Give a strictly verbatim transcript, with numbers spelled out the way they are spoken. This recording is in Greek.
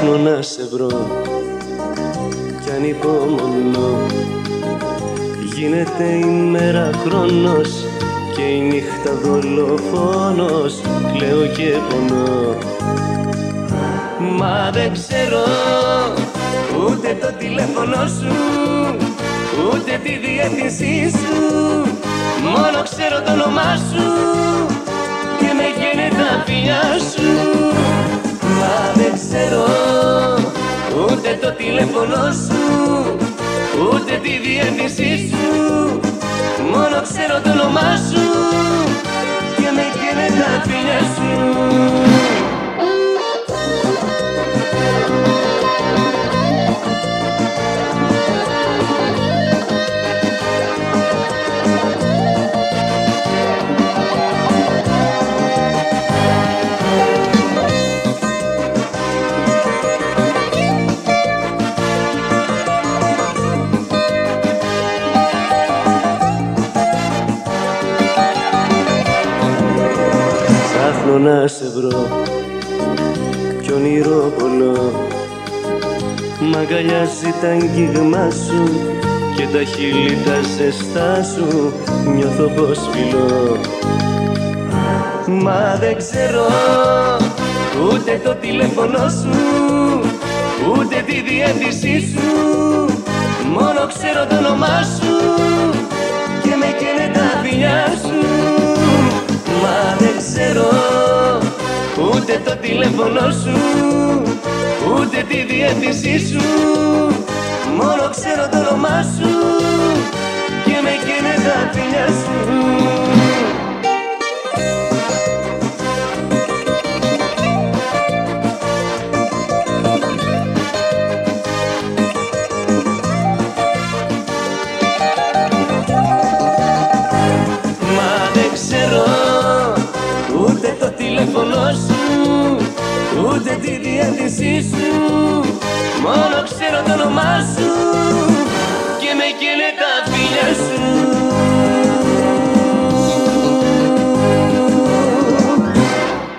Ψάχνω να σε βρω κι ανυπομονώ. Γίνεται η μέρα χρόνος και η νύχτα δολοφόνος. Κλαίω και πονώ. Μα δεν ξέρω ούτε το τηλέφωνο σου, ούτε τη διεύθυνσή σου. Μόνο ξέρω το όνομά σου και με καίνε τα φιλιά σου. Μα δεν ξέρω ούτε το τηλέφωνο σου, ούτε τη διεύθυνσή σου. Μόνο ξέρω το όνομά σου και με καίνε τα φιλιά σου. Ψάχνω να σε βρω κι όνειρο πολλό. Μ' αγκαλιάζει τα αγγίγμα σου και τα χείλη τα ζεστά σου. Νιώθω πως φιλώ. Μα δεν ξέρω ούτε το τηλέφωνο σου, ούτε τη διεύθυνσή σου. Μόνο ξέρω το όνομά σου και με καίνε τα φιλιά σου. Μα δεν ξέρω ούτε το τηλέφωνο σου, ούτε τη διεύθυνσή σου. Μόνο ξέρω το όνομά σου και με καίνε τα φιλιά σου. Τηλέφωνο σου, ούτε τη διεύθυνσή σου. Μόνο ξέρω το όνομά σου και με καίνε τα φιλιά σου.